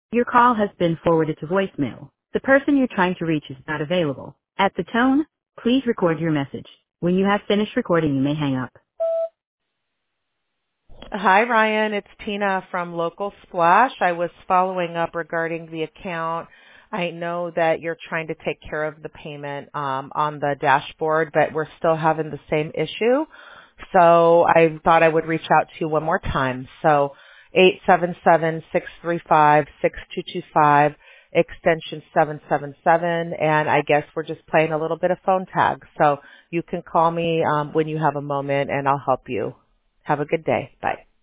Your call has been forwarded to voicemail. The person you're trying to reach is not available. At the tone, please record your message. When you have finished recording, you may hang up. Hi, Ryan. It's Tina from Local Splash. I was following up regarding the account. I know that you're trying to take care of the payment on the dashboard, but we're still having the same issue. So I thought I would reach out to you one more time. So 877-635-6225, extension 777, and I guess we're just playing a little bit of phone tag. So you can call me when you have a moment, and I'll help you. Have a good day. Bye.